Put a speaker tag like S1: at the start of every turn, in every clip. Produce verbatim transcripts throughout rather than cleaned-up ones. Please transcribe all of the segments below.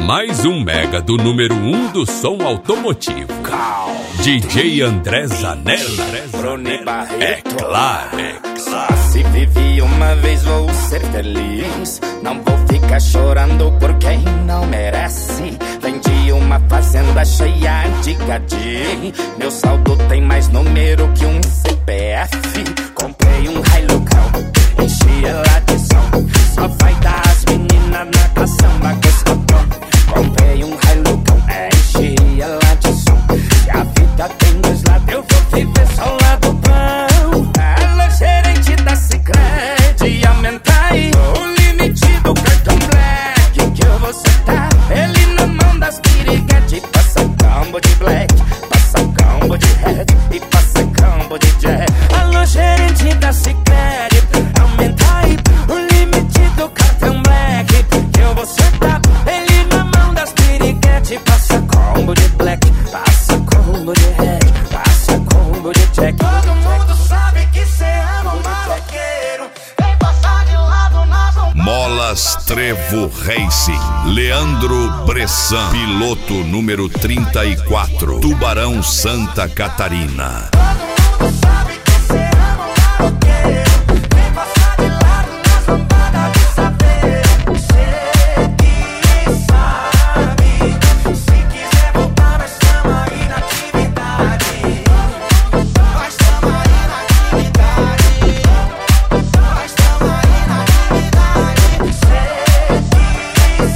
S1: Mais um mega do número um do som automotivo. D J André Zanella. É claro, é claro.
S2: Só se vive uma vez, vou ser feliz. Não vou ficar chorando por quem não merece. Vendi uma fazenda cheia de gadi. Meu saldo tem mais número que um C P F. Comprei um Hilux, enchi ela de som. Só vai dar as meninas na caçamba que estou pronto. Comprei um Hilux, enchi ela de som. Se a vida tem dois lados, eu vou viver só o lado bom. Alô, gerente da Sicredi, aumenta aí o limite do cartão black que eu vou sentar. Ele na mão das piriguete, passa combo de black, passa combo de red e passa combo de jack. Alô, gerente da Sicredi, aumenta aí o limite do cartão black que eu vou sentar. Ele na mão das piriguete, passa combo de black, passa combo de red, passa combo de jack. Todo mundo sabe que cê ama um maloqueiro. Vem passar de lado na vontade.
S3: Molas Trevo Racing, Leandro Bressan, piloto número trinta e quatro, Tubarão, Santa Catarina.
S2: Todo mundo sabe que cê ama um maloqueiro. Vem passar de lado nas lombadas de saber. Cê que sabe. Se quiser voltar, nós tamo aí na atividade. Nós tamo aí na atividade. Nós tamo aí na atividade. Cê que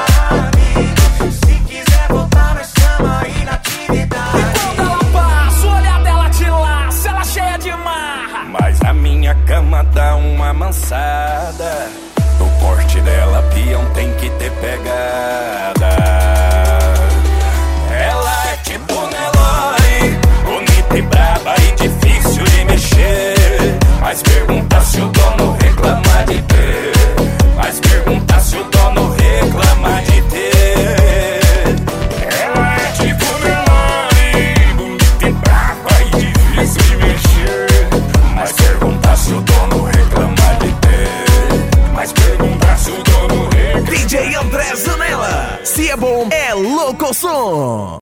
S2: sabe. Se quiser voltar, nós tamo aí na atividade.
S4: E quando ela passa, o olhar dela te laça, ela cheia de marra.
S2: Mas a minha cama dá uma mansada. No porte dela, peão tem que ter pegada. Ela é tipo Nelore, bonita e braba e difícil de mexer. Mas pergunta se o dono reclama de ter. Mas pergunta se o dono reclama de ter. Ela é tipo Nelore, bonita e braba e difícil de mexer. Mas pergunta se o dono reclama de ter. Mas pergunta se o dono reclama.
S4: D J André Zanella, se é bom, é louco som.